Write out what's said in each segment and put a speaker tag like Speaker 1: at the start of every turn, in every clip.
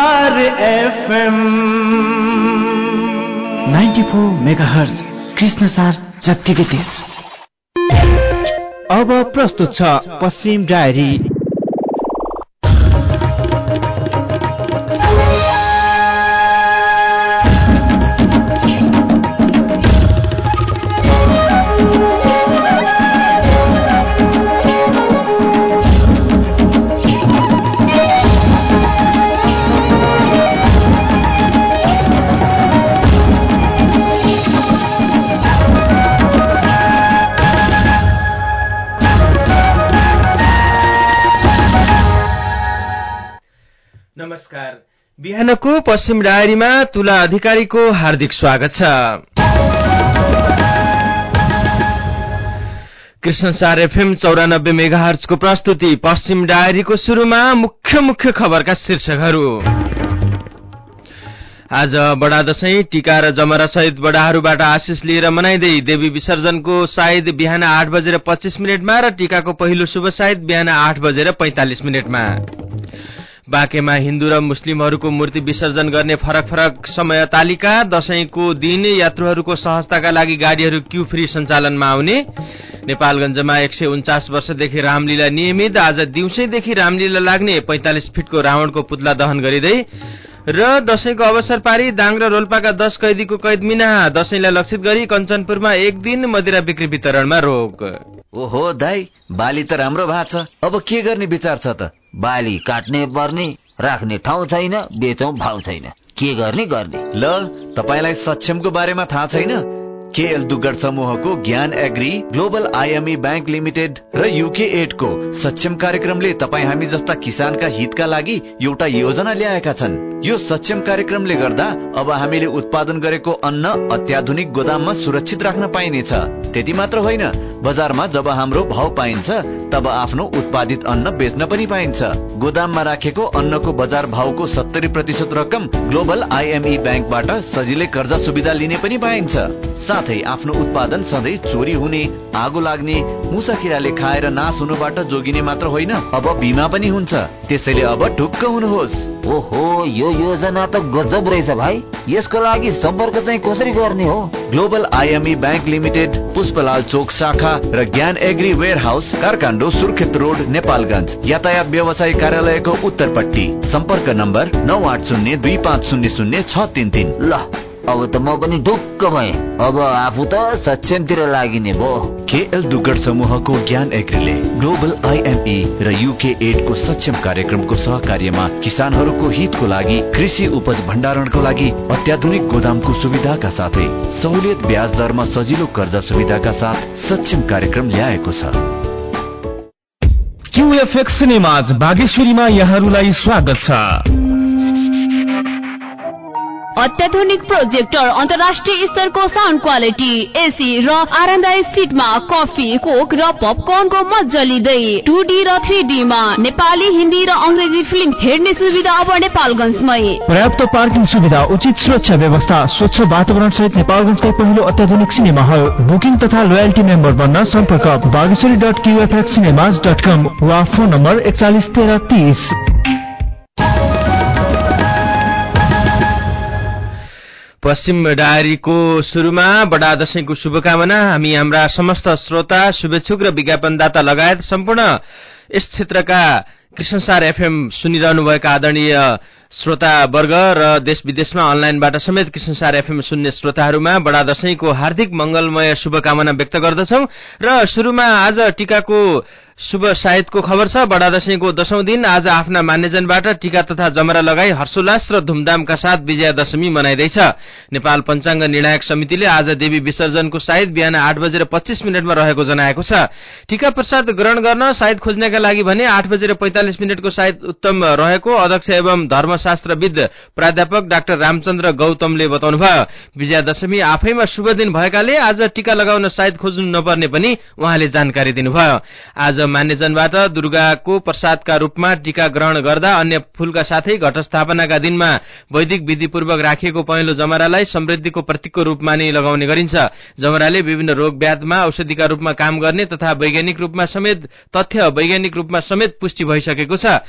Speaker 1: Krishnasar FM
Speaker 2: 94 megahertz Krishnasar जत्तिकै तेज।
Speaker 3: अब प्रस्तुत छ पश्चिम डायरी।
Speaker 4: नमस्कार, बिहानको पश्चिम डायरीमा तुला अधिकारीको हार्दिक स्वागत छ। कृष्णसार FM 94 मेगाहर्जको प्रस्तुति पश्चिम डायरीको सुरुमा मुख्य खबरका शीर्षकहरू। आज बडा दशैं टीका र जमरा सहित बडाहरूबाट आशिष लिएर मनाइदै देवी विसर्जनको सायद बिहान 8:25 र टीकाको पहिलो शुभ सायद बिहान 8:45 बाँकेमा हिन्दू र मुस्लिमहरूको मूर्ति विसर्जन गर्ने फरक समय तालिका। दशैंको दिन यात्रुहरूको सहजताका लागि गाडीहरू क्यू फ्री सञ्चालनमा आउने। नेपालगञ्जमा 149 वर्षदेखि रामलीला नियमित। आज दिउँसैदेखि रामलीला लाग्ने 45 फिटको रावणको पुतला दहन गरिँदै र दशैंको अवसर पारी दाङ र रोल्पाका 10 कैदीको कैद मिनाहा। दशैंलाई लक्षित गरी कञ्चनपुरमा एक दिन मदिरा बिक्री वितरणमा रोक।
Speaker 5: ओहो दाई, बाली त राम्रो भएको छ, अब के गर्ने विचार छ त? बाली काट्ने पर्ने, राख्ने ठाउँ छैन, बेचौं भाउ छैन, के गर्ने? ल, तपाईलाई सक्षमको बारेमा थाहा छैन? केएल दुग्गड समूहको ज्ञान agri, global IME bank limited र युके एड को सक्षम कार्यक्रमले तपाई हामी जस्ता किसानका हितका लागि एउटा योजना ल्याएका छन्। यो सक्षम कार्यक्रमले गर्दा अब हामीले उत्पादन गरेको अन्न अत्याधुनिक गोदाममा सुरक्षित राख्न पाइनेछ। त्यति मात्र होइन, बजारमा जब हाम्रो भाउ पाइन्छ तब आफ्नो उत्पादित अन्न बेच्न पनि पाइन्छ। गोदाममा राखेको अन्नको बजार भाउको 70% रकम ग्लोबल आईएमई बैंकबाट सजिलै कर्जा सुविधा लिने पनि पाइन्छ। साथै आफ्नो उत्पादन सधैँ चोरी हुने, आगो लाग्ने, मुसा किराले खाएर नाश हुनुबाट जोगिने मात्र होइन, अब बिमा पनि हुन्छ। त्यसैले अब ढुक्क हुनुहोस्।
Speaker 6: ओहो, यो योजना त गजब रहेछ भाइ। यसको लागि सम्पर्क चाहिँ कसरी गर्ने हो?
Speaker 5: Global IME bank Limited, Pushpalal चोक शाखा र Gyan Agri warehouse, Karkando, Surkhet road, Nepalgunj. यातायात व्यवसाय कार्यालयको उत्तरपट्टि। सम्पर्क नम्बर 9802500633।
Speaker 6: ल, अब त म पनि ढुक्क भएँ। अब आफू त सक्षमतिर लागिने भो।
Speaker 5: केएल दुग्गड समूहको ज्ञान एग्रीले ग्लोबल आईएमई र युके एड को सक्षम कार्यक्रमको सहकार्यमा किसानहरूको हितको लागि कृषि उपज भण्डारणको लागि अत्याधुनिक गोदामको सुविधाका साथै सहुलियत ब्याज दरमा सजिलो कर्जा सुविधाका साथ सक्षम कार्यक्रम ल्याएको छ।
Speaker 7: क्यूएफएक्स सिनेमाज बागेश्वरीमा यहाँहरूलाई स्वागत छ।
Speaker 8: अत्याधुनिक प्रोजेक्टर, अन्तर्राष्ट्रिय स्तरको साउन्ड क्वालिटी, एसी र आरामदायी सिटमा कफी, कोक र पपकर्नको मज्जा लिँदै 2D र 3D मा नेपाली, हिन्दी र अंग्रेजी फिल्म हेर्ने सुविधा अब नेपालगञ्जमै।
Speaker 7: पर्याप्त पार्किङ सुविधा, उचित सुरक्षा व्यवस्था, स्वच्छ वातावरण सहित नेपालगञ्जकै पहिलो अत्याधुनिक सिनेमा हल। बुकिङ तथा लोयल्टी मेम्बर बन्न सम्पर्क bageshwari.qfxcinemas.com वा फोन नम्बर 411330।
Speaker 4: पश्चिम डायरीको सुरुमा बडा दशैंको शुभकामना। हामी हाम्रा समस्त श्रोता, शुभेच्छुक र विज्ञापनदाता लगायत सम्पूर्ण यस क्षेत्रका कृष्णसार एफएम सुनिरहनुभएका आदरणीय श्रोतावर्ग र देश विदेशमा अनलाइनबाट समेत कृष्णसार एफएम सुन्ने श्रोताहरूमा बडा दशैंको हार्दिक मंगलमय शुभकामना व्यक्त गर्दछौं। र सुरुमा आज टीकाको शुभ सायदको खबर छ। बडा दशैंको 10औं दिन आज आफ्ना मान्यजनबाट टीका तथा जमरा लगाई हर्षोल्लास र धुमधामका साथ विजयादशमी मनाइँदैछ। नेपाल पञ्चाङ्ग निर्णायक समितिले आज देवी विसर्जनको सायद बिहान 8:25 रहेको जनाएको छ। टीका प्रसाद ग्रहण गर्न सायद खोज्नका लागि भने 8:45 सायद उत्तम रहेको अध्यक्ष एवं धर्मशास्त्रविद प्राध्यापक डाक्टर रामचन्द्र गौतमले बताउनुभयो। विजयादशमी आफैमा शुभ दिन भएकाले आज टीका लगाउन सायद खोज्नु नपर्ने पनि उहाँले जानकारी दिनुभयो। आज मान्यजनबाट दुर्गाको प्रसादका रूपमा टीका ग्रहण गर्दा अन्य फूलका साथै घटस्थापनाका दिनमा वैदिक विधिपूर्वक राखिएको पहेँलो जमरालाई समृद्धिको प्रतीकको रूपमा नै लगाउने गरिन्छ। जमराले विभिन्न रोग व्याधिमा औषधिका रूपमा काम गर्ने तथा वैज्ञानिक रूपमा समेत पुष्टि भइसकेको छ।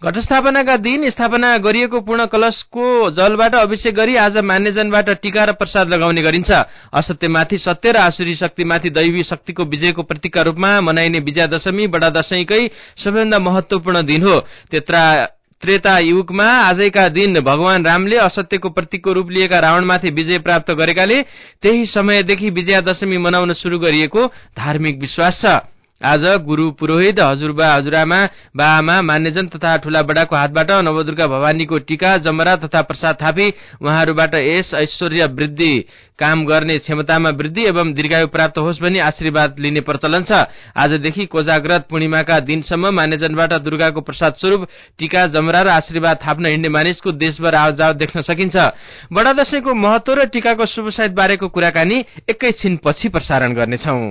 Speaker 4: घटस्थापनाका दिन स्थापना गरिएको पूर्ण कलशको जलबाट अभिषेक गरी आज मान्यजनबाट टीका र प्रसाद लगाउने गरिन्छ। असत्यमाथि सत्य र आसुरी शक्तिमाथि दैवी शक्तिको विजयको प्रतीकका रूपमा मनाइने विजयादशमी बडा दशैंकै सबैभन्दा महत्वपूर्ण दिन हो। त्रेता युगमा आजैका दिन भगवान रामले असत्यको प्रतीकको रूप लिएका रावणमाथि विजय प्राप्त गरेकाले त्यही समयदेखि विजयादशमी मनाउन शुरू गरिएको धार्मिक विश्वास छ। आज गुरु पुरोहित हजुरबा हजुरआमा बाआमा मान्यजन तथा ठूला बडाको हातबाट नवदुर्गा भवानीको टीका जमरा तथा प्रसाद थापी उहाँहरूबाट यश ऐश्वर्य वृद्धि काम गर्ने क्षमतामा वृद्धि एवं दीर्घायु प्राप्त होस् भनी आशीर्वाद लिने प्रचलन छ। आजदेखि कोजाग्रत पूर्णिमाका दिनसम्म मान्यजनबाट दुर्गाको प्रसाद स्वरूप टीका जमरा र आशीर्वाद थाप्न हिँड्ने मानिसको देशभर आवजाव देख्न सकिन्छ। बडा दशैंको महत्व र टीकाको शुभ साइत बारेको कुराकानी एकैछिनपछि प्रसारण गर्नेछौं।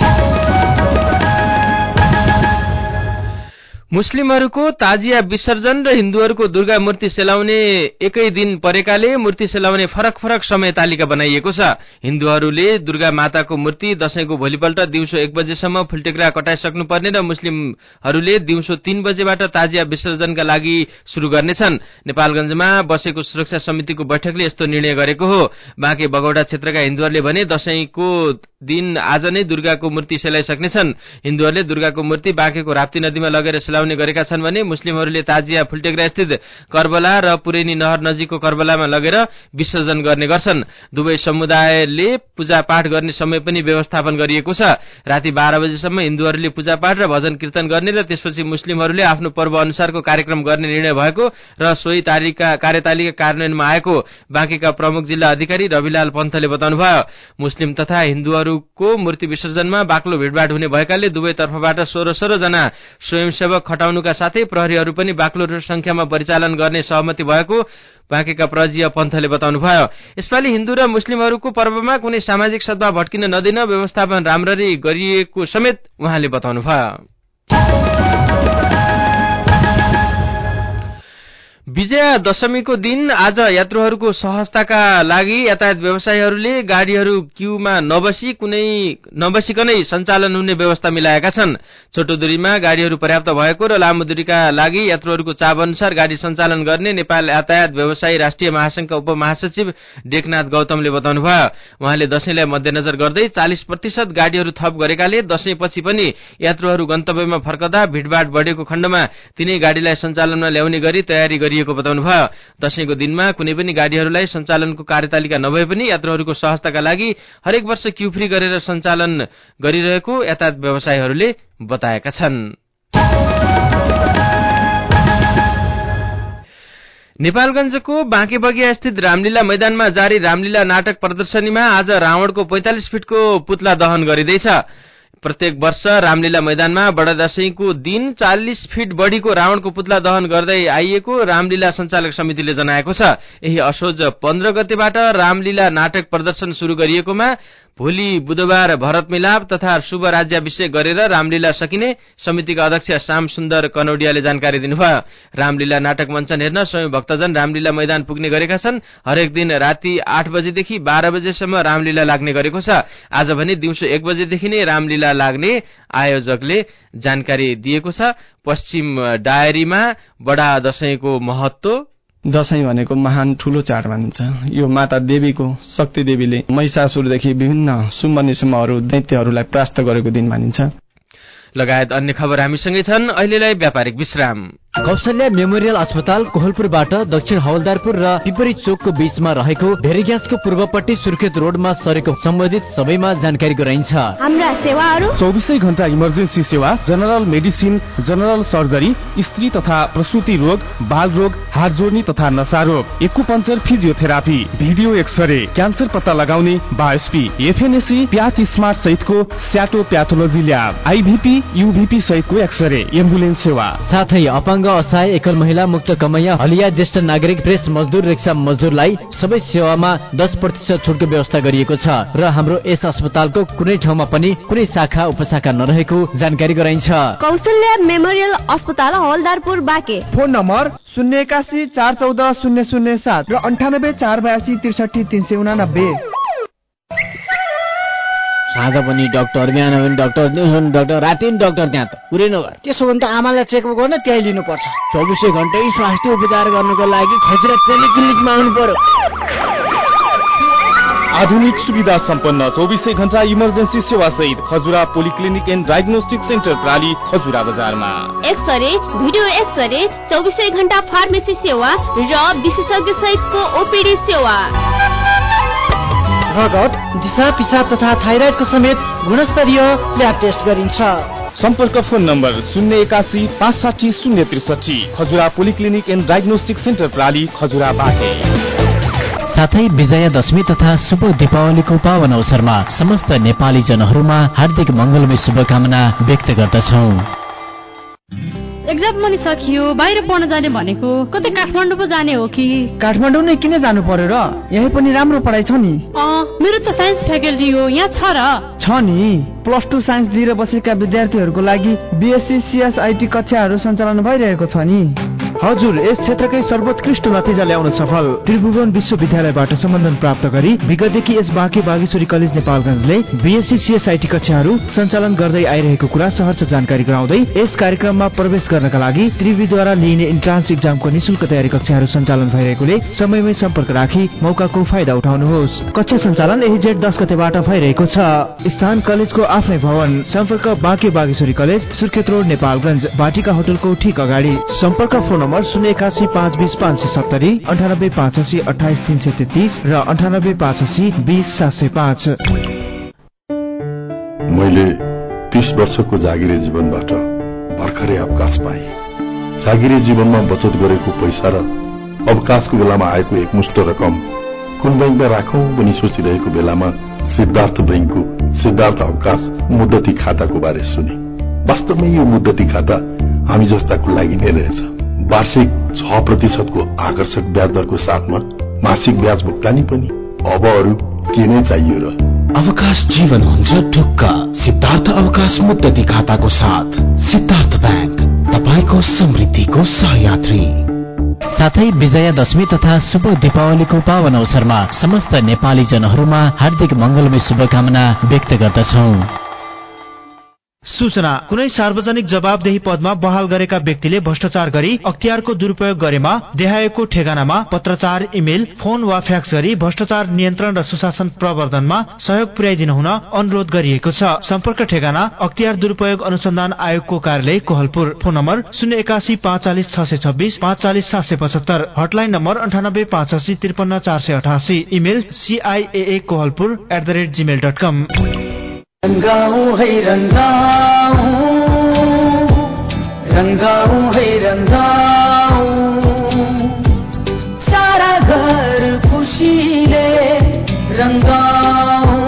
Speaker 4: मुस्लिमहरूको ताजिया विसर्जन र हिन्दूहरूको दुर्गा मूर्ति सेलाउने एकै दिन परेकाले मूर्ति सेलाउने फरक फरक समय तालिका बनाइएको छ। हिन्दूहरूले दुर्गा माताको मूर्ति दशैंको भोलिपल्ट दिउँसो 1 बजेसम्म फुलटेक्रा कटाइसक्नुपर्ने र मुस्लिमहरूले दिउँसो 3 बजेबाट ताजिया विसर्जनका लागि शुरू गर्नेछन्। नेपालगञ्जमा बसेको सुरक्षा समितिको बैठकले यस्तो निर्णय गरेको हो। बाँके बगौडा क्षेत्रका हिन्दूहरूले भने दशैंको दिन आज नै दुर्गाको मूर्ति सेलाइसक्नेछन्। हिन्दूहरूले दुर्गाको मूर्ति बाँकेको राप्ती नदीमा लगेर सेलाउने गरेका छन् भने मुस्लिमहरूले ताजिया फुलटेक्रा स्थित करबला र पुरेनी नहर नजिकको करबलामा लगेर विसर्जन गर्ने गर्छन्। दुवै समुदायले पूजापाठ गर्ने समय पनि व्यवस्थापन गरिएको छ। राति 12 बजेसम्म हिन्दूहरूले पूजापाठ र भजन कीर्तन गर्ने र त्यसपछि मुस्लिमहरूले आफ्नो पर्व अनुसारको कार्यक्रम गर्ने निर्णय भएको र सोही कार्यतालिका कार्यान्वयनमा आएको बाँकेका प्रमुख जिल्ला अधिकारी रविलाल पन्थले बताउनुभयो। मुस्लिम तथा हिन्दूहरूको मूर्ति विसर्जनमा बाक्लो भिडभाड हुने भएकाले दुवै तर्फबाट 16 जना स्वयंसेवक खटाउनुका साथै प्रहरीहरू पनि बाक्लो संख्यामा परिचालन गर्ने सहमति भएको बाँकेका प्रजीय पन्थले बताउनुभयो। यसपालि हिन्दू र मुस्लिमहरूको पर्वमा कुनै सामाजिक सद्भाव भट्किन नदिन व्यवस्थापन राम्ररी गरिएको समेत उहाँले बताउनुभयो। विजया दशमीको दिन आज यात्रुहरूको सहजताका लागि यातायात व्यवसायीहरूले गाडीहरू क्यूमा नबसिकनै सञ्चालन हुने व्यवस्था मिलाएका छन्। छोटो दूरीमा गाडीहरू पर्याप्त भएको र लामो दूरीका लागि यात्रुहरूको चाव अनुसार गाडी सञ्चालन गर्ने नेपाल यातायात व्यवसायी राष्ट्रिय महासंघका उपमहासचिव डेकनाथ गौतमले बताउनुभयो। उहाँले दशैंलाई मध्यनजर गर्दै 40% गाडीहरू थप गरेकाले दशैंपछि पनि यात्रुहरू गन्तव्यमा फर्कदा भिडभाड बढेको खण्डमा तिनै गाडीलाई सञ्चालनमा ल्याउने गरी तयारी गरिएको बताउनुभयो। दशैंको दिनमा कुनै पनि गाडीहरूलाई सञ्चालनको कार्यतालिका नभए पनि यात्रुहरूको सहजताका लागि हरेक वर्ष क्यू फ्री गरेर सञ्चालन गरिरहेको यातायात व्यवसायीहरूले बताएका छन्। नेपालगञ्जको बाँकेबगिया स्थित रामलीला मैदानमा जारी रामलीला नाटक प्रदर्शनीमा आज रावणको 45 फिटको पुतला दहन गरिँदैछ। प्रत्येक वर्ष रामलीला मैदानमा बडा दशैंको दिन 40 फिट बढीको रावणको पुतला दहन गर्दै आइएको रामलीला सञ्चालक समितिले जनाएको छ। यही असोज 15 गतेबाट रामलीला नाटक प्रदर्शन शुरू गरिएकोमा भोलि बुधबार भरत मिलाप तथा शुभ राज्याभिषेक गरेर रामलीला सकिने समितिका अध्यक्ष श्याम सुन्दर कनौडियाले जानकारी दिनुभयो। रामलीला नाटक मञ्चन हेर्न स्वयं भक्तजन रामलीला मैदान पुग्ने गरेका छन्। हरेक दिन राति 8 बजेदेखि 12 बजेसम्म रामलीला लाग्ने गरेको छ। आज भने दिउँसो 1 बजेदेखि नै रामलीला लाग्ने आयोजकले जानकारी दिएको छ। पश्चिम डायरीमा बडा दशैंको महत्व
Speaker 1: दशैं भनेको महान ठूलो चाड मानिन्छ। यो माता देवीको शक्ति देवीले महिषासुरदेखि विभिन्न सुम्बनिसम्महरू दैत्यहरूलाई परास्त गरेको दिन मानिन्छ।
Speaker 4: लगायत अन्य खबर हामीसँगै छन्। अहिलेलाई व्यापारिक विश्राम।
Speaker 9: कौशल्या मेमोरियल अस्पताल कोहलपुरबाट दक्षिण हवलदारपुर र पिपरी चोकको बीचमा रहेको भेरीग्यासको पूर्वपट्टि सुर्खेत रोडमा सरेको सम्बन्धित सबैमा जानकारी गराइन्छ।
Speaker 10: हाम्रा सेवाहरू
Speaker 1: 24 घण्टा इमर्जेन्सी सेवा, जनरल मेडिसिन, जनरल सर्जरी, स्त्री तथा प्रसूति रोग, बाल रोग, हात जोड्ने तथा नशा रोग, acupuncture, physiotherapy, video x ray, cancer पत्ता लगाउने, बायोस्पी, एफएनएसी, प्याथ स्मार्ट सहितको स्याटो प्याथोलोजी ल्याब, आईभीपी, यूभीपी सहितको एक्सरे, एम्बुलेन्स सेवा,
Speaker 9: साथै अपाङ्ग असहाय एकल महिला मुक्त कमैया हलिया ज्येष्ठ नागरिक प्रेस मजदुर रिक्सा मजदुरलाई सबै सेवामा 10% छुटको व्यवस्था गरिएको छ र हाम्रो यस अस्पतालको कुनै ठाउँमा पनि कुनै शाखा उपशाखा नरहेको जानकारी गराइन्छ।
Speaker 10: कौशल्या मेमोरियल अस्पताल हवलदारपुर बाँके।
Speaker 11: फोन नम्बर 081 414 007 र 98 482 63 389।
Speaker 9: आज पनि डाक्टर, बिहान पनि डाक्टर, दिउँसो पनि डाक्टर, राति पनि डाक्टर, त्यहाँ त पुरै नगर।
Speaker 2: त्यसो भने त आमालाई चेकअप गर्न त्यहीँ लिनुपर्छ।
Speaker 9: 24 घण्टै स्वास्थ्य उपचार गर्नको लागि खजुरा टेलिक्लिनिकमा आउनु पर्यो।
Speaker 1: आधुनिक सुविधा सम्पन्न 24 घण्टा इमर्जेन्सी सेवा सहित Khajura polyclinic and diagnostic centre प्राली खजुरा बजारमा।
Speaker 8: एक्सरे, भिडियो एक्सरे, 24 घण्टा फार्मेसी सेवा र विशेषज्ञ सहितको ओपीडी सेवा।
Speaker 2: रगत, दिशा पिसाब तथा थाइराइडको समेत गुणस्तरीय ल्याब टेस्ट गरिन्छ।
Speaker 1: सम्पर्क phone number 081 560 063। Khajura polyclinic and diagnostic centre प्राली खजुरा बाटे।
Speaker 12: साथै विजयादशमी तथा शुभ दीपावलीको पावन अवसरमा समस्त नेपाली जनहरूमा हार्दिक मङ्गलमय शुभकामना व्यक्त गर्दछौं।
Speaker 13: एक्जाम पनि सकियो, बाहिर पढ्न जाने भनेको कतै काठमाडौँ पो जाने हो कि?
Speaker 11: काठमाडौँ नै किन जानु पर्यो र? यही पनि राम्रो पढाइ छ नि।
Speaker 13: मेरो त साइन्स फ्याकल्टी हो, यहाँ छ र?
Speaker 11: छ नि। +2 साइन्स लिएर बसेका विद्यार्थीहरूको लागि बीएससी सीएसआईटी कक्षाहरू सञ्चालन भइरहेको छ नि।
Speaker 7: हजुर, यस क्षेत्रकै सर्वोत्कृष्ट नतिजा ल्याउन सफल त्रिभुवन विश्वविद्यालयबाट सम्बन्धन प्राप्त गरी विगतदेखि यस बाँके बागेश्वरी कलेज नेपालगञ्जले बीएससी सीएसआईटी कक्षाहरू सञ्चालन गर्दै आइरहेको कुरा सहर्ष जानकारी गराउँदै यस कार्यक्रममा प्रवेश गर्नका लागि त्रिविद्वारा लिइने इन्ट्रान्स एक्जामको निशुल्क तयारी कक्षाहरू सञ्चालन भइरहेकोले समयमै सम्पर्क राखी मौकाको फाइदा उठाउनुहोस्। कक्षा सञ्चालन यही जेठ 10 गतेबाट भइरहेको छ। स्थान कलेजको आफ्नै भवन। सम्पर्क बाँके बागेश्वरी कलेज, सुर्खेत रोड, नेपालगञ्ज, बाटिका होटलको ठीक अगाडि। सम्पर्क फोन नम्बर 081 520 570, 98 580 28 333 र 98 580 20 705।
Speaker 14: मैले 30 वर्षको जागिरे जीवनबाट भर्खरै अवकाश पाएँ। जागिरे जीवनमा बचत गरेको पैसा र अवकाशको बेलामा आएको एकमुष्ट रकम कुन बैंकमा राखौं भनी सोचिरहेको बेलामा सिद्धार्थ बैंकको सिद्धार्थ अवकाश मुद्दती खाताको बारे सुने। वास्तवमै यो मुद्दती खाता हामी जस्ताको लागि नै रहेछ। वार्षिक 6% को आकर्षक ब्याज दरको साथमा मासिक ब्याज भुक्तानी पनि। अब अरू के नै चाहियो र?
Speaker 15: अवकाश जीवन हुन्छ ढुक्क सिद्धार्थ अवकाश मुद्दती खाताको साथ। सिद्धार्थ बैंक, तपाईको समृद्धिको सहयात्री।
Speaker 12: साथै विजयादशमी तथा शुभ दीपावलीको पावन अवसरमा समस्त नेपाली जनहरूमा हार्दिक मङ्गलमय शुभकामना व्यक्त गर्दछौं।
Speaker 7: सूचना, कुनै सार्वजनिक जवाबदेही पदमा बहाल गरेका व्यक्तिले भ्रष्टाचार गरी अख्तियारको दुरुपयोग गरेमा देहायको ठेगानामा पत्रचार, इमेल, फोन वा फ्याक्स गरी भ्रष्टाचार नियन्त्रण र सुशासन प्रवर्धनमा सहयोग पुर्याइदिनु हुन अनुरोध गरिएको छ। सम्पर्क ठेगाना अख्तियार दुरुपयोग अनुसन्धान आयोगको कार्यालय Kohalpur. Phone number 081 456 626 457 775। Hotline number 98 580 53 488। Email ciaakohalpur@gmail.com।
Speaker 2: रंगाऊ है रंगाऊ, रंगाऊ है रंगाऊ, सारा घर खुशीले रंगाऊ,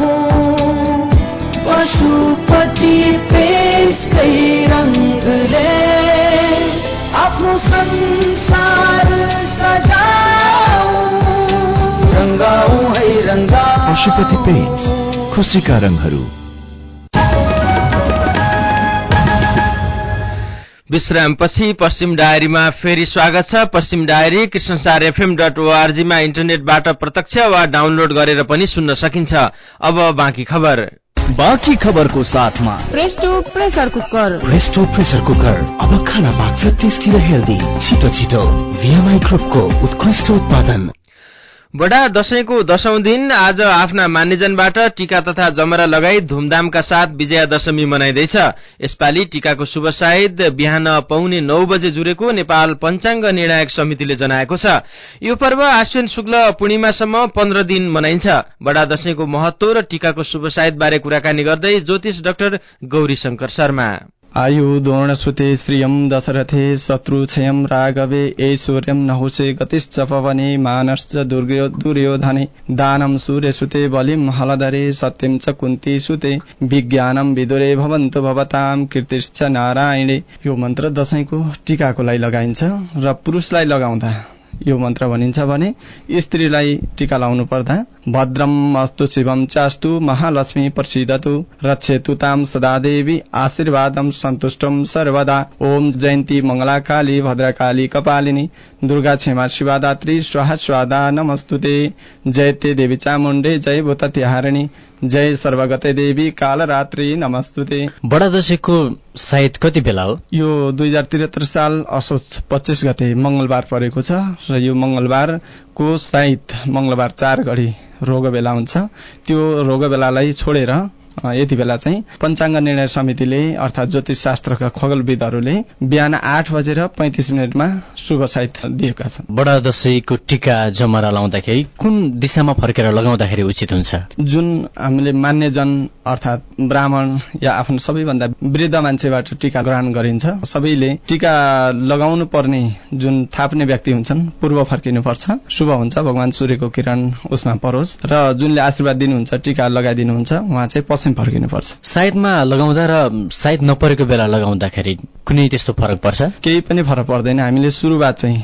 Speaker 2: पशुपति प्रेमकै रंगले आफ्नो संसार सजाऊ। रंगाऊ है रंगाऊ।
Speaker 15: पशुपति पेन्ट्स, खुशीका रंगहरू।
Speaker 4: विश्रामपछि पश्चिम डायरीमा फेरि स्वागत छ। पश्चिम डायरी कृष्णसार FM.org मा इन्टरनेटबाट प्रत्यक्ष वा डाउनलोड गरेर पनि सुन्न सकिन्छ। अब बाँकी खबर।
Speaker 1: बाँकी खबरको साथमा
Speaker 13: Presto pressure cooker.
Speaker 15: Presto pressure cooker अब खाना पाक्छ टेस्टी र हेल्दी। छिटो छिटो VMI ग्रुपको उत्कृष्ट उत्पादन।
Speaker 4: बडा दशैंको 10औं दिन आज आफ्ना मान्यजनबाट टीका तथा जमरा लगाई धुमधामका साथ विजयादशमी मनाइँदैछ। यसपालि टीकाको शुभ सायद बिहान पौने 9 बजे जुरेको नेपाल पञ्चाङ्ग निर्णायक समितिले जनाएको छ। यो पर्व आश्विन शुक्ल पूर्णिमासम्म 15 दिन मनाइन्छ। बडा दशैंको महत्व र टीकाको शुभ सायद बारे कुराकानी गर्दै ज्योतिष डाक्टर गौरी शंकर शर्मा।
Speaker 16: आयु द्रोणसुते श्रियं दशरथे शत्रुक्षयं राघवे ऐश्वर्यं नहुषे गतिश्च पवने मानश्च दुर्योधने दानं सूर्यसुते बलिं हलधरे सत्यं च कुन्ती सुते विज्ञानं विदुरे भवन्तु भवतां कीर्तिश्च नारायणे। यो मन्त्र दशैंको टीकाको लागि लगाइन्छ र पुरुषलाई लगाउँदा यो मन्त्र भनिन्छ भने स्त्रीलाई टीका लाउनु पर्दा भद्रम अस्तु शिवम चास्तु महालक्ष्मी प्रसिद्धतु रक्षेतु ताम सदा देवी आशीर्वादम सन्तुष्टम सर्वदा। ओम जयन्ती मंगला काली भद्रकाली कपालिनी दुर्गा क्षमा शिवादात्री स्वाहा स्वादा नमस्तुते। जयते देवी चामुण्डे जय भूततिहारिणी जय सर्वगते देवी कालरात्रि नमस्तुते।
Speaker 12: बडा दशैंको सायद कति बेला हो?
Speaker 16: यो 2073 साल असोज 25 गते मंगलबार परेको छ र यो मंगलबारको सायद मंगलबार 4 घडी रोग बेला हुन्छ। त्यो रोग बेलालाई छोडेर यति बेला चाहिँ पञ्चाङ्ग निर्णय समितिले अर्थात ज्योतिष शास्त्रका खगोलविदहरूले बिहान 8:35 शुभ साइत दिएका छन्।
Speaker 12: बडा दशैंको टीका जमरा लाउँदाखेरि कुन दिशामा फर्केर लगाउँदाखेरि उचित हुन्छ?
Speaker 16: जुन हामीले मान्यजन अर्थात ब्राह्मण या आफ्नो सबैभन्दा वृद्ध मान्छेबाट टीका ग्रहण गरिन्छ। सबैले टीका लगाउनु पर्ने जुन थाप्ने व्यक्ति हुन्छन् पूर्व फर्किनुपर्छ, शुभ हुन्छ, भगवान सूर्यको किरण उसमा परोस् र जुनले आशीर्वाद दिनुहुन्छ टीका लगाइदिनुहुन्छ उहाँ चाहिँ पश्चिम फर्किनुपर्छ।
Speaker 12: सायदमा लगाउँदा र सायद नपरेको बेला लगाउँदाखेरि कुनै त्यस्तो फरक पर्छ?
Speaker 16: केही पनि फरक पर्दैन। हामीले सुरुवात चाहिँ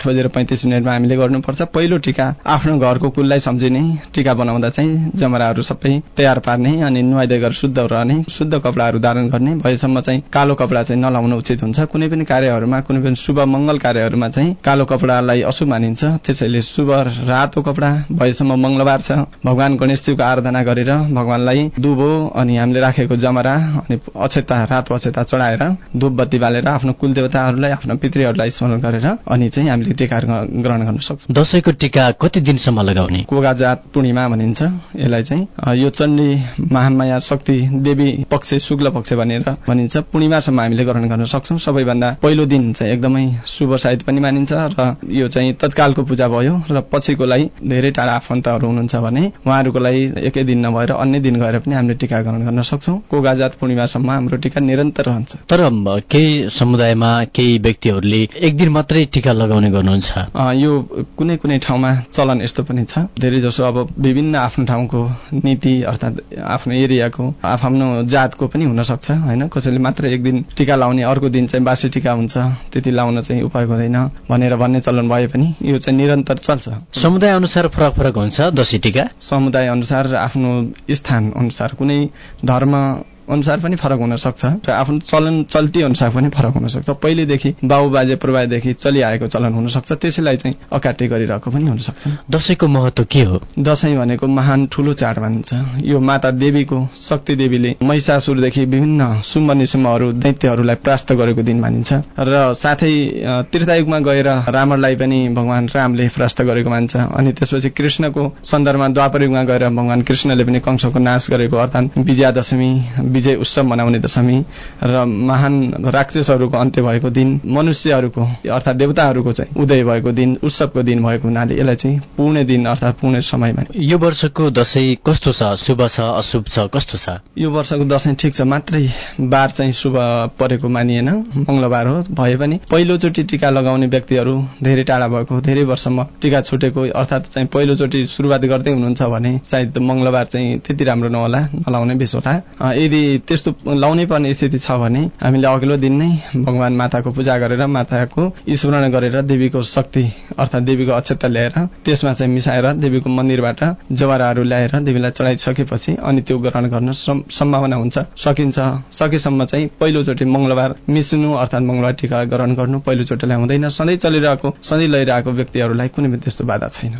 Speaker 16: 8:35 हामीले गर्नुपर्छ। पहिलो टीका आफ्नो घरको कुललाई सम्झिने, टीका बनाउँदा चाहिँ जमराहरू सबै तयार पार्ने अनि नुहाइदै गरेर शुद्ध रहने, शुद्ध कपडाहरू धारण गर्ने, भएसम्म चाहिँ कालो कपडा चाहिँ नलाउनु उचित हुन्छ। कुनै पनि कार्यहरूमा, कुनै पनि शुभ मंगल कार्यहरूमा चाहिँ कालो कपडालाई अशुभ मानिन्छ। त्यसैले शुभ रातो कपडा, भएसम्म मंगलबार छ, भगवान गणेशजीको आराधना गरेर भगवानलाई दुबो अनि हामीले राखेको जमरा अनि अक्षता, रातो अक्षता चढाएर धूप बत्ती बालेर आफ्नो कुलदेवताहरूलाई, आफ्नो पितृहरूलाई स्मरण गरेर अनि चाहिँ हामीले टीका ग्रहण गर्न सक्छौँ।
Speaker 12: दशैंको टीका कति दिनसम्म लगाउने?
Speaker 16: कोगाजात पूर्णिमा भनिन्छ यसलाई चाहिँ। यो चण्डी महामाया शक्ति देवी पक्ष, शुक्ल पक्ष भनेर भनिन्छ। पूर्णिमासम्म हामीले ग्रहण गर्न सक्छौँ। सबैभन्दा पहिलो दिन चाहिँ एकदमै शुभ साइत पनि मानिन्छ र यो चाहिँ तत्कालको पूजा भयो र पछिकोलाई धेरै टाढा आफन्तहरू हुनुहुन्छ भने उहाँहरूको लागि एकै दिन नभएर अन्य दिन गएर पनि हामीले टीका ग्रहण गर्न सक्छौँ। कोगाजात पूर्णिमासम्म हाम्रो टीका निरन्तर रहन्छ।
Speaker 12: तर केही समुदायमा केही व्यक्तिहरूले एक दिन मात्रै टीका लगाउने गर्नुहुन्छ।
Speaker 16: यो कुनै कुनै ठाउँमा चलन यस्तो पनि छ। धेरै जसो अब विभिन्न आफ्नो ठाउँको नीति अर्थात आफ्नो एरियाको आफ्नो जातको पनि हुन सक्छ हैन। कसैले मात्र एक दिन टीका लाउने, अर्को दिन चाहिँ बासी टीका हुन्छ, त्यति लाउन चाहिँ उपयोग हुँदैन भनेर भन्ने चलन भए पनि यो चाहिँ निरन्तर चल्छ।
Speaker 12: समुदाय अनुसार फरक फरक हुन्छ दशैं टीका?
Speaker 16: समुदाय अनुसार, आफ्नो स्थान अनुसार, कुनै धर्म अनुसार पनि फरक हुन सक्छ र आफ्नो चलन चल्ती अनुसार पनि फरक हुन सक्छ। पहिलेदेखि बाबु बाजे पूर्वदेखि चलिआएको चलन हुन सक्छ, त्यसैलाई चाहिँ अकाट्य गरिरहेको पनि हुन सक्छ।
Speaker 12: दशैंको महत्व के हो?
Speaker 16: दशैं भनेको महान ठूलो चाड मानिन्छ। यो माता देवीको, शक्ति देवीले महिषासुरदेखि विभिन्न शुम्भ निशुम्भहरू दैत्यहरूलाई परास्त गरेको दिन मानिन्छ र साथै त्रेतायुगमा गएर रावणलाई पनि भगवान रामले परास्त गरेको मान्छ। अनि त्यसपछि कृष्णको सन्दर्भमा द्वापर युगमा गएर भगवान कृष्णले पनि कंसको नाश गरेको अर्थात विजयादशमी, विजय उत्सव मनाउने दशमी र महान राक्षसहरूको अन्त्य भएको दिन, मनुष्यहरूको अर्थात देवताहरूको चाहिँ उदय भएको दिन, उत्सवको दिन भएको हुनाले यसलाई चाहिँ पुण्य दिन अर्थात पुण्य समयमा।
Speaker 12: यो वर्षको दशैं कस्तो छ? शुभ छ, अशुभ छ, कस्तो छ?
Speaker 16: यो वर्षको दशैं ठिक छ, मात्रै बार चाहिँ शुभ परेको मानिएन, मंगलबार हो। भए पनि पहिलोचोटि टीका लगाउने व्यक्तिहरू धेरै टाढा भएको, धेरै वर्षमा टीका छुटेको अर्थात चाहिँ पहिलोचोटि सुरुवात गर्दै हुनुहुन्छ भने सायद मंगलबार चाहिँ त्यति राम्रो नहोला, नलाउने बेस होला। यदि त्यस्तो लाउनै पर्ने स्थिति छ भने हामीले अघिल्लो दिन नै भगवान माताको पूजा गरेर, माताको स्मरण गरेर देवीको शक्ति अर्थात देवीको अक्षता ल्याएर त्यसमा चाहिँ मिसाएर देवीको मन्दिरबाट जवराहरू ल्याएर देवीलाई चढाइसकेपछि अनि त्यो ग्रहण गर्न सम्भावना हुन्छ, सकिन्छ। सकेसम्म चाहिँ पहिलोचोटि मंगलबार मिच्नु अर्थात मंगलबार टीका ग्रहण गर्नु पहिलोचोटिलाई हुँदैन। सधैँ चलिरहेको, सधैँ लैरहेको व्यक्तिहरूलाई कुनै पनि त्यस्तो बाधा छैन।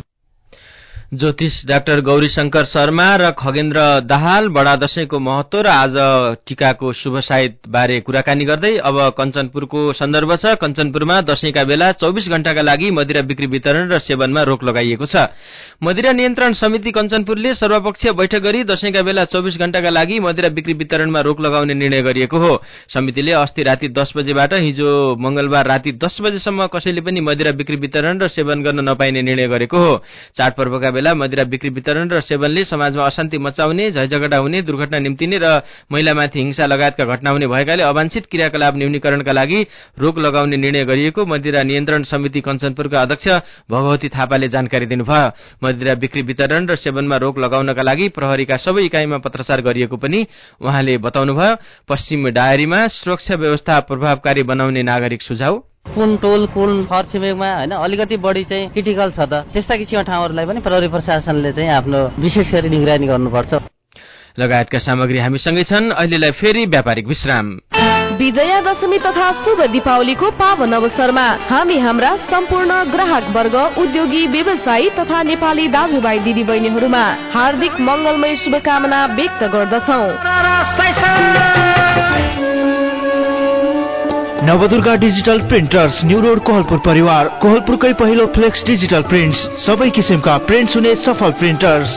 Speaker 4: ज्योतिष डाक्टर गौरी शंकर शर्मा र खगेन्द्र दाहाल बडा दशैंको महत्व र आज टीकाको शुभ साइत बारे कुराकानी गर्दै अब कञ्चनपुरको सन्दर्भ छ। कञ्चनपुरमा दशैंका बेला 24 घण्टाका लागि मदिरा बिक्री वितरण र सेवनमा रोक लगाइएको छ। मदिरा नियन्त्रण समिति कञ्चनपुरले सर्वपक्षीय बैठक गरी दशैंका बेला 24 घण्टाका लागि मदिरा बिक्री वितरणमा रोक लगाउने निर्णय गरिएको हो। समितिले अस्ति राति 10 बजेबाट हिजो मंगलबार राति 10 बजेसम्म कसैले पनि मदिरा बिक्री वितरण र सेवन गर्न नपाइने निर्णय गरेको हो। चाडपर्वका बेला मदिरा बिक्री वितरण र सेवनले समाजमा अशान्ति मचाउने, झैझगडा हुने, दुर्घटना निम्तिने र महिलामाथि हिंसा लगायतका घटना हुने भएकाले अवांछित क्रियाकलाप न्यूनीकरणका लागि रोक लगाउने निर्णय गरिएको मदिरा नियन्त्रण समिति कञ्चनपुरका अध्यक्ष भगवती थापाले जानकारी दिनुभयो। मदिरा बिक्री वितरण र सेवनमा रोक लगाउनका लागि प्रहरीका सबै इकाइमा पत्रचार गरिएको पनि उहाँले बताउनुभयो। पश्चिम डायरीमा सुरक्षा व्यवस्था प्रभावकारी बनाउने नागरिक सुझाव।
Speaker 17: कुन टोल कुन छर छिमेकमा हैन अलिकति बढी चाहिँ क्रिटिकल छ त त्यस्ता किसिमका ठाउँहरूलाई पनि प्रहरी प्रशासनले चाहिँ आफ्नो विशेष गरी निगरानी गर्नुपर्छ
Speaker 4: लगायतका सामग्री हामीसँगै छन्। अहिलेलाई फेरि व्यापारिक विश्राम।
Speaker 18: विजया दशमी तथा शुभ दीपावलीको पावन अवसरमा हामी हाम्रा सम्पूर्ण ग्राहक वर्ग, उद्योगी, व्यवसायी तथा नेपाली दाजुभाइ दिदीबहिनीहरूमा हार्दिक मंगलमय शुभकामना व्यक्त गर्दछौं।
Speaker 7: Navadurga digital printers, new road, Kohalpur परिवार, कोहलपुरकै पहिलो फ्लेक्स डिजिटल प्रिन्ट्स, सबै किसिमका प्रिन्ट्स हुने सफल प्रिन्टर्स।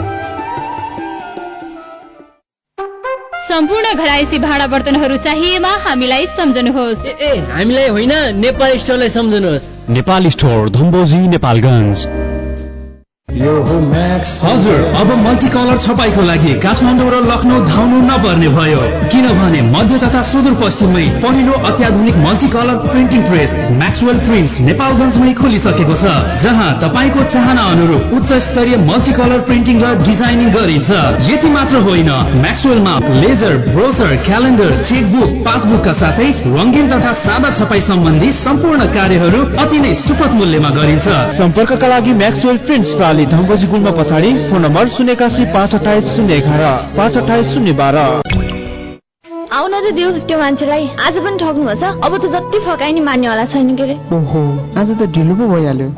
Speaker 13: सम्पूर्ण घरायसी भाडा बर्तनहरू चाहिएमा हामीलाई सम्झनुहोस्।
Speaker 9: हामीलाई होइन, नेपाल स्टोरलाई सम्झनुहोस्।
Speaker 12: नेपाल स्टोर, धम्बोजी, नेपालगञ्ज।
Speaker 15: यो हो म्याक्स। हजुर, अब मल्टी कलर छपाईको लागि काठमाडौँ र लखनऊ धाउनु नपर्ने भयो, किनभने मध्य तथा सुदूरपश्चिममै पहिलो अत्याधुनिक multi colour printing press Maxwell prints नेपालगञ्जमै खोलिसकेको छ, जहाँ तपाईँको चाहना अनुरूप उच्च स्तरीय मल्टी कलर प्रिन्टिङ र डिजाइनिङ गरिन्छ। यति मात्र होइन, म्याक्सवेलमा लेजर, ब्रोसर, क्यालेन्डर, चेकबुक, पासबुकका साथै रङ्गीन तथा सादा छपाई सम्बन्धी सम्पूर्ण कार्यहरू अति नै सुपथ मूल्यमा गरिन्छ।
Speaker 7: सम्पर्कका लागि म्याक्सवेल प्रिन्ट्स प्राली, धम्बोजी गुल्मा पछाडि, फोन नम्बर 081 528 011 528 012।
Speaker 10: आउन त दिउ, त्यो मान्छेलाई आज पनि ठग्नु भएछ। अब त जति फकाइ नि मान्नेवाला छैन के रे।
Speaker 11: ओहो, आज त ढिलो पो भइहाल्यो।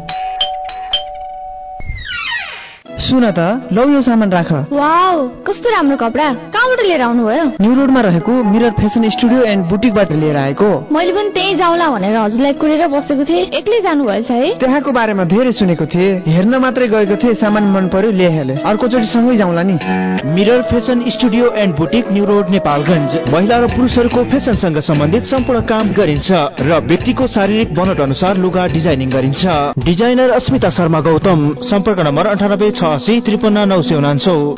Speaker 11: सुन त, लौ यो सामान राख।
Speaker 10: वाउ, कस्तो राम्रो कपडा। कहाँबाट लिएर आउनु भयो?
Speaker 11: न्यू रोडमा रहेको मिरर फेसन स्टुडियो एन्ड बुटिकबाट लिएर आएको।
Speaker 10: मैले पनि त्यही जाउँला भनेर हजुरलाई कुरेर बसेको थिएँ। एक्लै जानु भएछ है?
Speaker 11: त्यहाँको बारेमा धेरै सुनेको थिएँ, हेर्न मात्रै गएको थिएँ, सामान मन पर्यो ल्याइहाले। अर्कोचोटि सँगै जाउँला नि।
Speaker 7: Mirror fashion studio and boutique, new road, Nepalgunj. महिला र पुरुषहरूको फेसनसँग सम्बन्धित सम्पूर्ण काम गरिन्छ र व्यक्तिको शारीरिक बनोट अनुसार लुगा डिजाइनिङ गरिन्छ। डिजाइनर अस्मिता शर्मा गौतम। सम्पर्क नम्बर 98 86 53 949।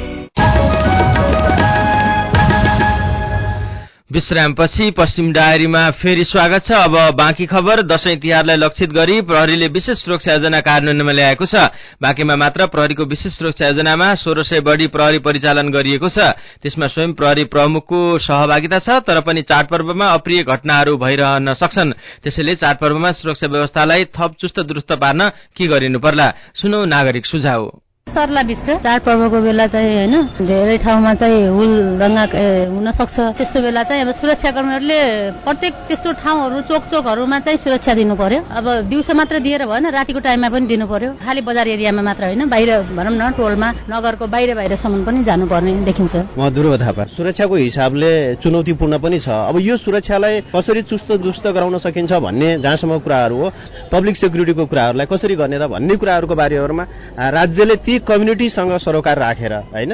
Speaker 4: विश्रामपछि पश्चिम डायरीमा फेरि स्वागत छ। अब बाँकी खबर। दशैं तिहारलाई लक्षित गरी प्रहरीले विशेष सुरक्षा योजना कार्यान्वयनमा ल्याएको छ। बाँकीमा मात्र प्रहरीको विशेष सुरक्षा योजनामा 1600 बढी प्रहरी परिचालन गरिएको छ। त्यसमा स्वयं प्रहरी प्रमुखको सहभागिता छ, तर पनि चाडपर्वमा अप्रिय घटनाहरू भइरहन सक्छन्। त्यसैले चाडपर्वमा सुरक्षा व्यवस्थालाई थप चुस्त दुरुस्त पार्न के गरिनु पर्ला, सुनौ नागरिक सुझाव।
Speaker 13: सर्ला विष्ट चाडपर्वको बेला चाहिँ होइन धेरै ठाउँमा चाहिँ हुलदङ्गा हुन सक्छ। त्यस्तो बेला चाहिँ अब सुरक्षाकर्मीहरूले प्रत्येक त्यस्तो ठाउँहरू चोकचोकहरूमा चाहिँ सुरक्षा दिनु पर्यो। अब दिउँसो मात्र दिएर भएन, रातिको टाइममा पनि दिनु पर्यो। खाली बजार एरियामा मात्र होइन, बाहिर भनौँ न टोलमा, नगरको बाहिरसम्म पनि जानुपर्ने देखिन्छ।
Speaker 19: म ध्रुव थापा। सुरक्षाको हिसाबले चुनौतीपूर्ण पनि छ। अब यो सुरक्षालाई कसरी चुस्त दुरुस्त गराउन सकिन्छ भन्ने जहाँसम्म कुराहरू हो, पब्लिक सेक्युरिटीको कुराहरूलाई कसरी गर्ने त भन्ने कुराहरूको बारेमा राज्यले ती कम्युनिटीसँग सरोकार राखेर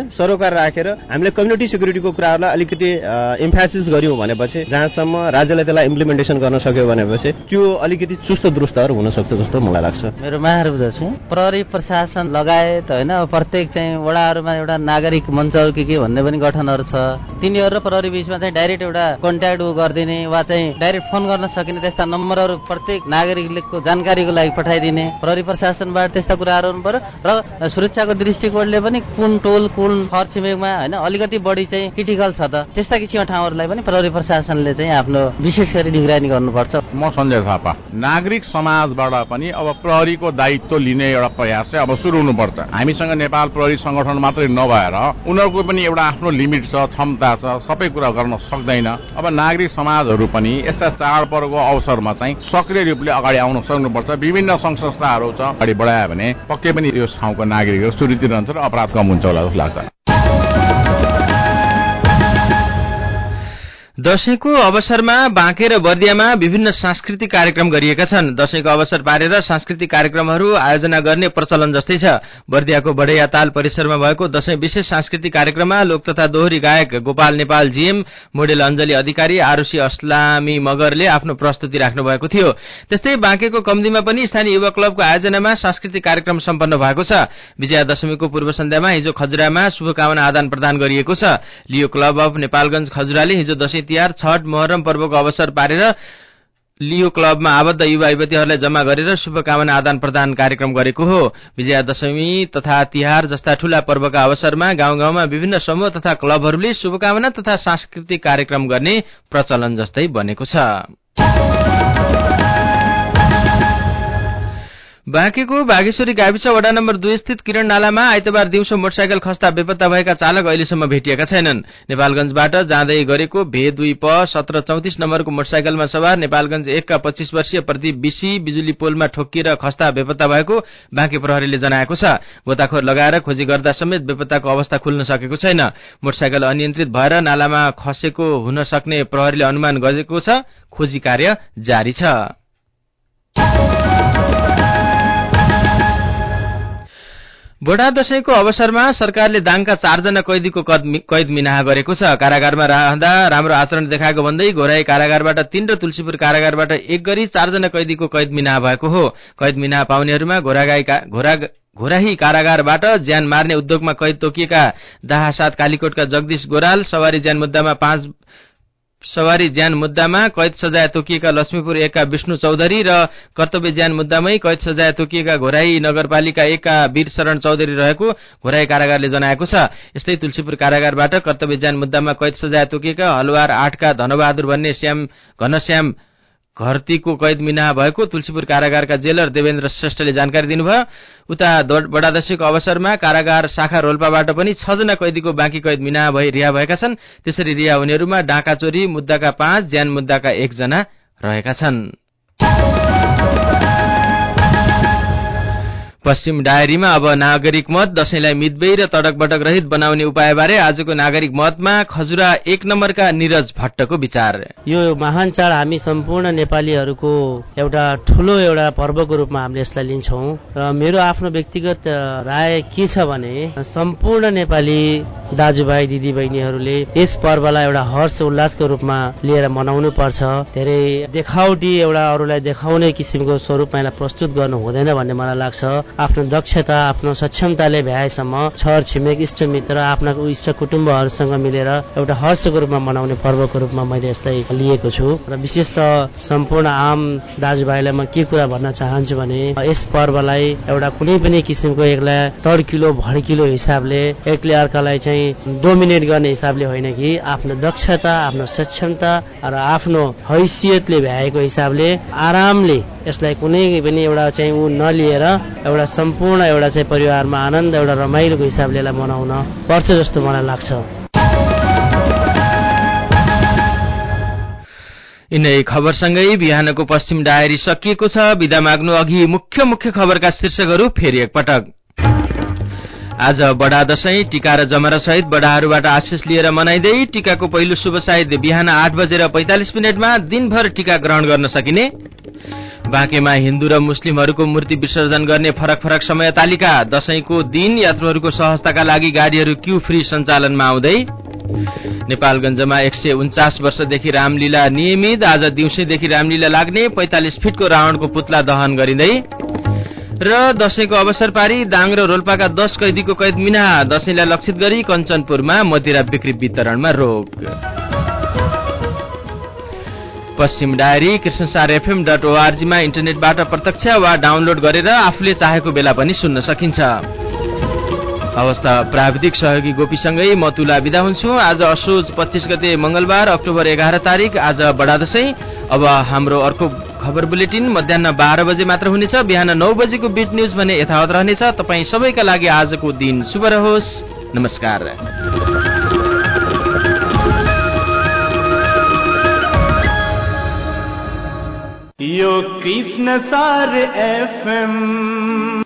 Speaker 19: हामीले कम्युनिटी सेक्युरिटीको कुराहरूलाई अलिकति इम्फेसिस गर्यौं भनेपछि, जहाँसम्म राज्यले त्यसलाई इम्प्लिमेन्टेसन गर्न सक्यो भनेपछि त्यो अलिकति चुस्त दुरुस्तहरू हुन सक्छ जस्तो मलाई लाग्छ।
Speaker 17: मेरो महारुजा चाहिँ प्रहरी प्रशासन लगायत होइन, प्रत्येक चाहिँ वडाहरूमा एउटा नागरिक मञ्चहरू के भन्ने पनि गठनहरू छ। तिनीहरू र प्रहरी बीचमा चाहिँ डाइरेक्ट एउटा कन्ट्याक्ट गरिदिने वा चाहिँ डाइरेक्ट फोन गर्न सकिने त्यस्ता नम्बरहरू प्रत्येक नागरिकको जानकारीको लागि पठाइदिने, प्रहरी प्रशासनबाट त्यस्ता कुराहरू हुनु पर्यो। र सुरक्षाको दृष्टिकोणले पनि कुन टोल कुन छर छिमेकमा होइन अलिकति बढी चाहिँ क्रिटिकल छ त त्यस्ता किसिमका ठाउँहरूलाई पनि प्रहरी प्रशासनले चाहिँ आफ्नो विशेष गरी निगरानी गर्नुपर्छ।
Speaker 20: म सञ्जय थापा। नागरिक समाजबाट पनि अब प्रहरीको दायित्व लिने एउटा प्रयास चाहिँ अब सुरु हुनुपर्छ। हामीसँग नेपाल प्रहरी संगठन मात्रै नभएर उनीहरूको पनि एउटा आफ्नो लिमिट छ, क्षमता छ, सबै कुरा गर्न सक्दैन। अब नागरिक समाजहरू पनि यस्ता चाडपर्वको अवसरमा चाहिँ सक्रिय रूपले अगाडि आउन सक्नुपर्छ। विभिन्न संघ संस्थाहरू छ, अगाडि बढायो भने पक्कै पनि यो ठाउँको नागरिकहरू सुरक्षित रहन्छ र अपराध कम हुन्छ होला जस्तो लाग्छ।
Speaker 4: दशैंको अवसरमा बाँके र बर्दियामा विभिन्न सांस्कृतिक कार्यक्रम गरिएका छन्। दशैंको अवसर पारेर सांस्कृतिक कार्यक्रमहरू आयोजना गर्ने प्रचलन जस्तै छ। बर्दियाको बढैया ताल परिसरमा भएको दशैं विशेष सांस्कृतिक कार्यक्रममा लोक तथा दोहोरी गायक गोपाल नेपाल जीएम, मोडेल अञ्जली अधिकारी, आरुषी अस्लामी मगरले आफ्नो प्रस्तुति राख्नु भएको थियो। त्यस्तै बाँकेको कम्दीमा पनि स्थानीय युवा क्लबको आयोजनामा सांस्कृतिक कार्यक्रम सम्पन्न भएको छ। विजयादशमीको पूर्व सन्ध्यामा हिजो खजुरामा शुभकामना आदान प्रदान गरिएको छ। लियो क्लब अफ नेपालगञ्ज खजुराले हिजो दशैं तिहार, छठ, मोहर्रम पर्वको अवसर पारेर लियो क्लबमा आबद्ध युवा युवतीहरूलाई जम्मा गरेर शुभकामना आदान प्रदान कार्यक्रम गरेको हो। विजयादशमी तथा तिहार जस्ता ठूला पर्वका अवसरमा गाउँ गाउँमा विभिन्न समूह तथा क्लबहरूले शुभकामना तथा सांस्कृतिक कार्यक्रम गर्ने प्रचलन जस्तै बनेको छ। बाँकेको बागेश्वरी गाविस वडा नम्बर 2 स्थित किरण नालामा आइतबार दिउँसो मोटरसाइकल खस्दा बेपत्ता भएका चालक अहिलेसम्म भेटिएका छैनन्। नेपालगञ्जबाट जाँदै गरेको भे2 प 1734 नम्बरको मोटरसाइकलमा सवार नेपालगञ्ज 1 का 25 वर्षीय प्रदीप बिसी बिजुली पोलमा ठोकिएर खस्दा बेपत्ता भएको बाँके प्रहरीले जनाएको छ। गोताखोर लगाएर खोजी गर्दा समेत बेपत्ताको अवस्था खुल्न सकेको छैन। मोटरसाइकल अनियन्त्रित भएर नालामा खसेको हुन सक्ने प्रहरीले अनुमान गरेको छ। खोजी कार्य जारी छ। बडा दशैंको अवसरमा सरकारले दाङका 4 जना कैदीको कैद मिनाहा गरेको छ। कारागारमा रहँदा राम्रो आचरण देखाएको भन्दै घोराई कारागारबाट 3 र तुलसीपुर कारागारबाट 1 गरी 4 जना कैदीको कैद मिनाहा भएको हो। कैद मिनाहा पाउनेहरूमा घोराही कारागारबाट ज्यान मार्ने उद्योगमा कैद तोकिएका दाहासात कालीकोटका जगदीश गोराल, सवारी ज्यान मुद्दामा कैद सजाय तोकिएका लक्ष्मीपुर 1 का विष्णु चौधरी र कर्तव्य ज्यान मुद्दामै कैद सजाय तोकिएका घोराई नगरपालिका 1 का वीर शरण चौधरी रहेको घोराई कारागारले जनाएको छ। यस्तै तुलसीपुर कारागारबाट कर्तव्य ज्यान मुद्दामा कैद सजाय तोकिएका हलुवार 8 का धनबहादुर भन्ने घनश्याम घरतीको कैद मिनाहा भएको तुलसीपुर कारागारका जेलर देवेन्द्र श्रेष्ठले जानकारी दिनुभयो। उता बडा दशैंको अवसरमा कारागार शाखा रोल्पाबाट पनि 6 जना कैदीको बाँकी कैद मिनाहा भई रिहा भएका छन्। त्यसरी रिहा हुनेहरूमा डाका चोरी मुद्दाका 5, ज्यान मुद्दाका 1 जना रहेका छन्। पश्चिम डायरीमा अब नागरिक मत दशैंलाई मितव्ययी र तडकबटक रहित बनाउने उपायबारे आजको नागरिक मतमा खजुरा 1 नम्बरका निरज भट्टको विचार।
Speaker 21: यो महान चाड हामी सम्पूर्ण नेपालीहरूको एउटा ठूलो एउटा पर्वको रूपमा हामीले यसलाई लिन्छौं र मेरो आफ्नो व्यक्तिगत राय के छ भने सम्पूर्ण नेपाली दाजुभाइ दिदीबहिनीहरूले यस पर्वलाई एउटा हर्ष उल्लासको रूपमा लिएर मनाउनु पर्छ। धेरै देखाउटी एउटा अरूलाई देखाउने किसिमको रूपमा यसलाई प्रस्तुत गर्नु हुँदैन भन्ने मलाई लाग्छ। आफ्नो दक्षता आफ्नो सक्षमताले भ्याएसम्म छर छिमेक इष्टमित्र आफ्ना इष्ट कुटुम्बहरूसँग मिलेर एउटा हर्षको रूपमा मनाउने पर्वको रूपमा मैले यसलाई लिएको छु र विशेषतः सम्पूर्ण आम दाजुभाइलाई म के कुरा भन्न चाहन्छु भने यस पर्वलाई एउटा कुनै पनि किसिमको एकलाई तड्किलो भड्किलो हिसाबले एकले अर्कालाई चाहिँ डोमिनेट गर्ने हिसाबले होइन कि आफ्नो दक्षता आफ्नो सक्षमता र आफ्नो हैसियतले भ्याएको हिसाबले आरामले यसलाई कुनै पनि एउटा चाहिँ नलिएर एउटा सम्पूर्ण एउटा चाहिँ परिवारमा आनन्द एउटा रमाइलोको हिसाबले यसलाई मनाउन पर्छ जस्तो मलाई लाग्छ।
Speaker 4: यिनै खबरसँगै बिहानको पश्चिम डायरी सकिएको छ। बिदा माग्नु अघि मुख्य खबरका शीर्षकहरू फेरि एकपटक। आज बडा दशैं टीका र जमरा सहित बडाहरूबाट आशिष लिएर मनाइदै टीकाको पहिलो शुभ सायद बिहान 8:45 दिनभर टीका ग्रहण गर्न सकिने। बाँकेमा हिन्दू र मुस्लिमहरूको मूर्ति विसर्जन गर्ने फरक समय तालिका। दशैंको दिन यात्रुहरूको सहजताका लागि गाडीहरू क्यू फ्री सञ्चालनमा आउँदै। नेपालगञ्जमा 149 वर्षदेखि रामलीला नियमित। आज दिउँसैदेखि रामलीला लाग्ने। 45 फिटको रावणको पुतला दहन गरिँदै र दशैंको अवसर पारी दाङ र रोल्पाका 10 कैदीको कैद मिनाहा। दशैंलाई लक्षित गरी कञ्चनपुरमा मदिरा बिक्री वितरणमा रोक। पश्चिम डायरी कृष्णसार.fm.org मा इन्टरनेटबाट प्रत्यक्ष वा डाउनलोड गरेर आफूले चाहेको बेला पनि सुन्न सकिन्छ। अवस्था प्राविधिक सहयोगी गोपीसँगै म तुला बिदा हुन्छु। आज असोज 25 गते मंगलबार अक्टोबर 11 तारिक। आज बडा दशैं। अब हाम्रो अर्को खबर बुलेटिन मध्याह 12 बजे मात्र हुनेछ। बिहान 9 बजेको बिट न्यूज भने यथावत रहनेछ। तपाई सबैका लागि आजको दिन शुभ रहोस्। नमस्कार।
Speaker 22: यो कृष्णसार FM